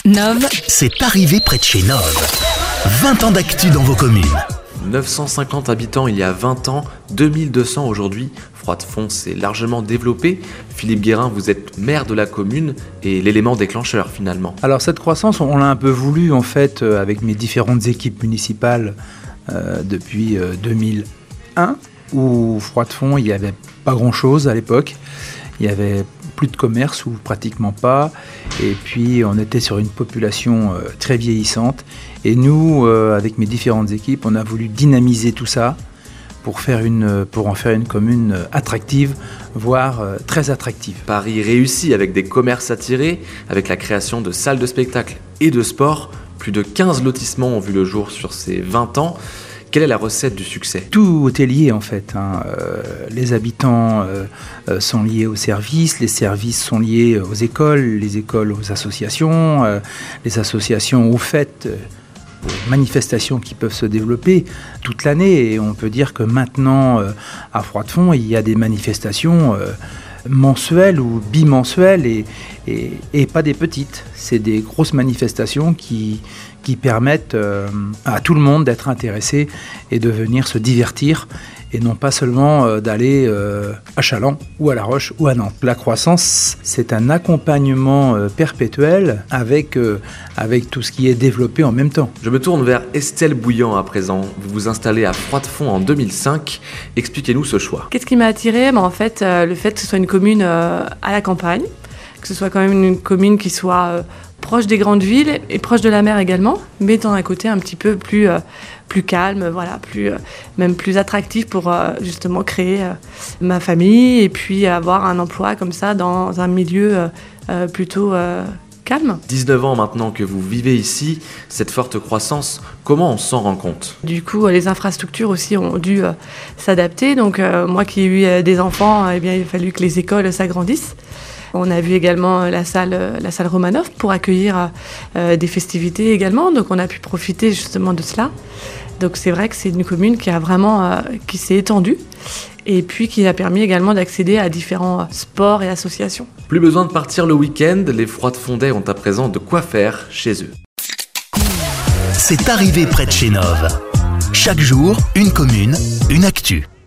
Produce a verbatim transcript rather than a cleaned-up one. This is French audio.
Nov, c'est arrivé près de chez Nov. vingt ans d'actu dans vos communes. neuf cent cinquante habitants il y a vingt ans, deux mille deux cents aujourd'hui. Froidefond s'est largement développé. Philippe Guérin, vous êtes maire de la commune et l'élément déclencheur finalement. Alors cette croissance, on l'a un peu voulu en fait euh, avec mes différentes équipes municipales euh, depuis euh, deux mille un, où Froidefond, il n'y avait pas grand-chose à l'époque. Il y avait plus de commerce ou pratiquement pas. Et puis on était sur une population euh, très vieillissante. Et nous, euh, avec mes différentes équipes, on a voulu dynamiser tout ça pour, faire une, pour en faire une commune attractive, voire euh, très attractive. Paris réussit avec des commerces attirés, avec la création de salles de spectacle et de sport. Plus de quinze lotissements ont vu le jour sur ces vingt ans. Quelle est la recette du succès ? Tout est lié en fait. Hein. Euh, les habitants euh, euh, sont liés aux services, les services sont liés aux écoles, les écoles aux associations, euh, les associations aux fêtes, euh, aux manifestations qui peuvent se développer toute l'année. Et on peut dire que maintenant, euh, à Froidefond, il y a des manifestations euh, mensuelles ou bimensuelles et, et, et pas des petites. C'est des grosses manifestations qui... qui permettent euh, à tout le monde d'être intéressé et de venir se divertir et non pas seulement euh, d'aller euh, à Chaland ou à La Roche ou à Nantes. La croissance, c'est un accompagnement euh, perpétuel avec, euh, avec tout ce qui est développé en même temps. Je me tourne vers Estelle Bouillant à présent. Vous vous installez à Froidefond en deux mille cinq. Expliquez-nous ce choix. Qu'est-ce qui m'a attirée ? ben, En fait, euh, le fait que ce soit une commune euh, à la campagne, que ce soit quand même une commune qui soit... Euh, proche des grandes villes et proche de la mer également, mais dans un côté un petit peu plus, euh, plus calme, voilà, plus, euh, même plus attractif pour euh, justement créer euh, ma famille et puis avoir un emploi comme ça dans un milieu euh, euh, plutôt euh, calme. dix-neuf ans maintenant que vous vivez ici, cette forte croissance, comment on s'en rend compte ? Du coup, les infrastructures aussi ont dû euh, s'adapter. Donc euh, moi qui ai eu euh, des enfants, eh bien, il a fallu que les écoles s'agrandissent. On a vu également la salle, la salle Romanov pour accueillir euh, des festivités également, donc on a pu profiter justement de cela. Donc c'est vrai que c'est une commune qui a vraiment, euh, qui s'est étendue et puis qui a permis également d'accéder à différents sports et associations. Plus besoin de partir le week-end, les Froidefondais ont à présent de quoi faire chez eux. C'est arrivé près de chez Nov. Chaque jour, une commune, une actu.